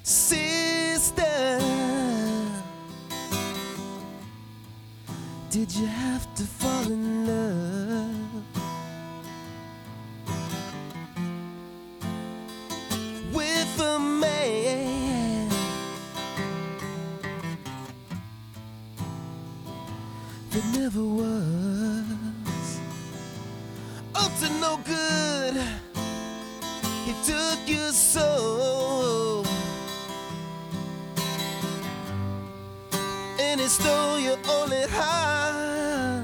Sister, did you have to fall in love with a man that never was up to no good? He took your soul and he stole your only heart,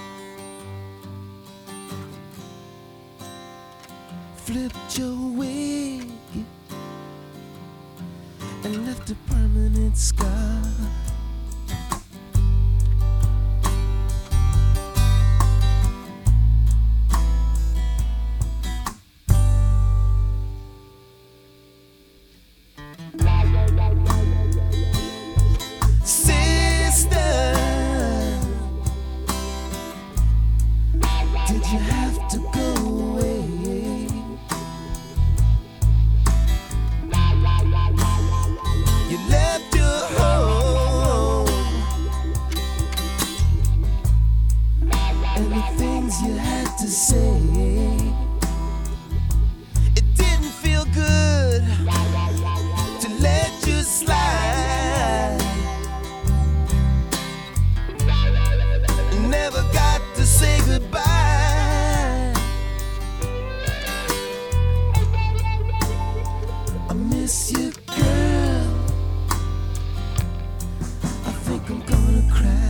flipped your wig and left a permanent scar. Did you have to go away? You left your home and the things you had to say, it didn't feel good to let you slide. Never got to say goodbye. I miss you, girl. I think I'm gonna cry.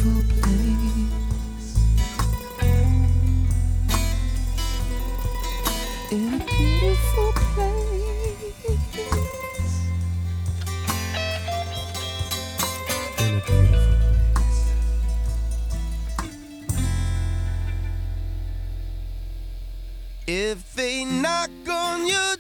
beautiful place. In a beautiful place. In a beautiful place. If they knock on your